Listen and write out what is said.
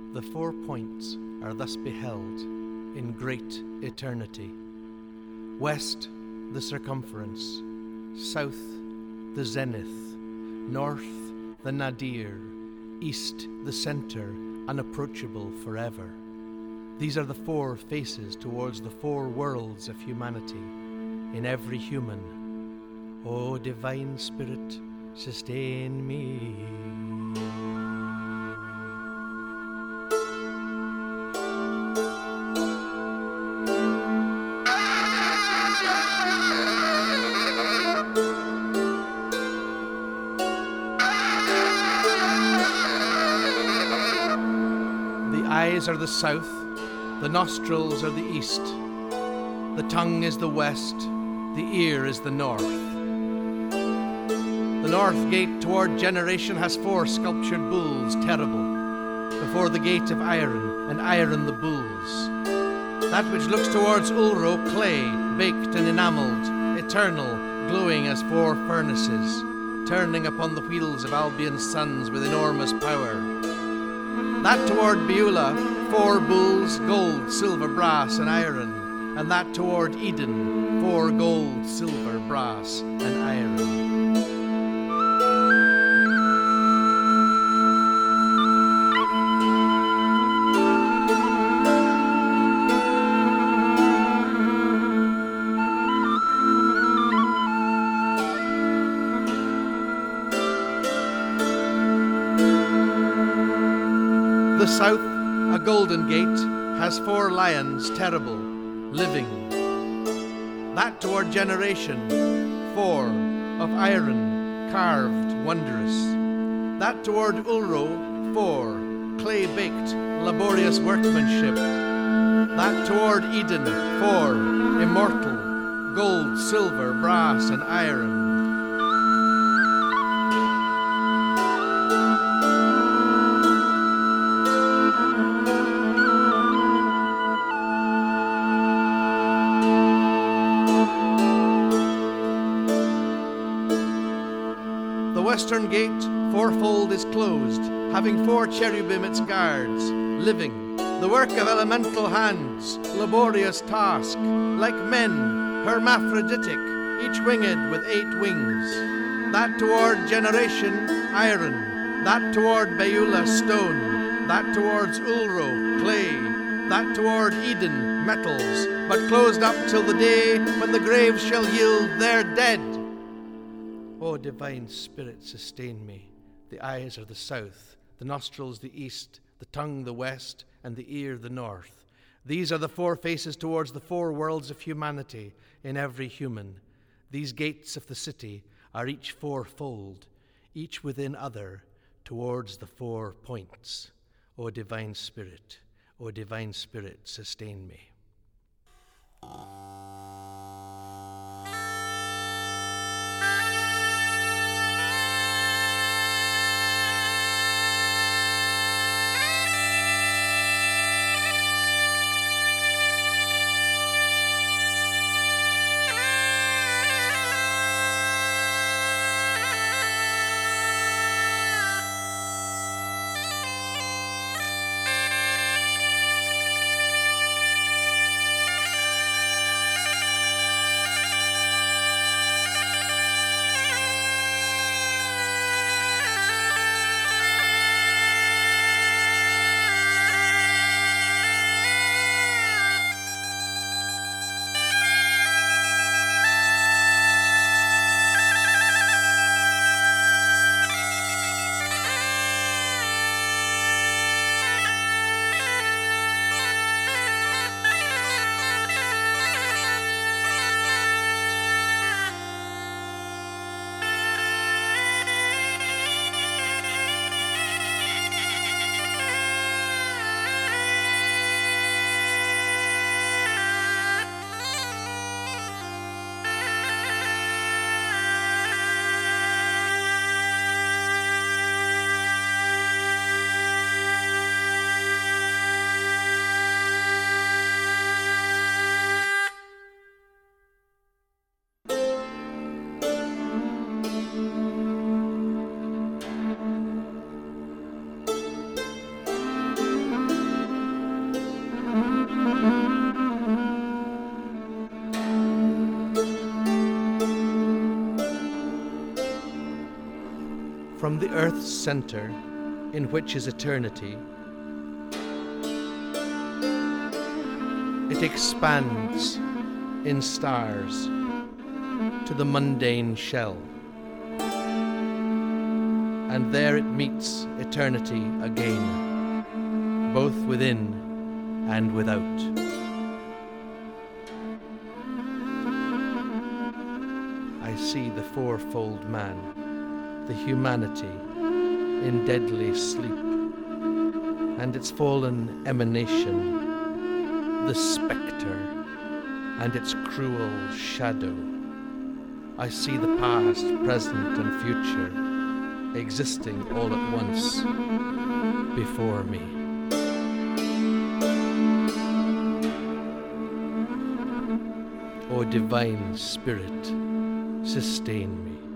The 4 points are thus beheld in great eternity. West, the circumference. South, the zenith. North, the nadir. East, the center, unapproachable forever. These are the 4 faces towards the 4 worlds of humanity in every human. O Divine Spirit, sustain me. The eyes are the south, the nostrils are the east, the tongue is the west, the ear is the north. The north gate toward generation has 4 sculptured bulls, terrible, before the gate of iron, and iron the bulls. That which looks towards Ulro, clay, baked and enamelled, eternal, glowing as 4 furnaces, turning upon the wheels of Albion's sons with enormous power. That toward Beulah, 4 bulls, gold, silver, brass, and iron. And that toward Eden, 4 gold, silver, brass, and iron. The south, a golden gate, has 4 lions, terrible, living. That toward generation, 4, of iron, carved, wondrous. That toward Ulro, 4, clay-baked, laborious workmanship. That toward Eden, 4, immortal, gold, silver, brass, and iron. The western gate, 4-fold, is closed, having 4 cherubim its guards, living, the work of elemental hands, laborious task, like men, hermaphroditic, each winged with 8 wings. That toward generation, iron, that toward Beulah, stone, that towards Ulro, clay, that toward Eden, metals, but closed up till the day when the graves shall yield their dead. O Divine Spirit, sustain me. The eyes are the south, the nostrils the east, the tongue the west, and the ear the north. These are the 4 faces towards the 4 worlds of humanity in every human. These gates of the city are each 4-fold, each within other, towards the 4 points. O Divine Spirit, sustain me. From the earth's center, in which is eternity, it expands in stars to the mundane shell. And there it meets eternity again, both within and without. I see the fourfold man, the humanity, in deadly sleep, and its fallen emanation, the spectre, and its cruel shadow. I see the past, present, and future existing all at once before me. O divine spirit, sustain me.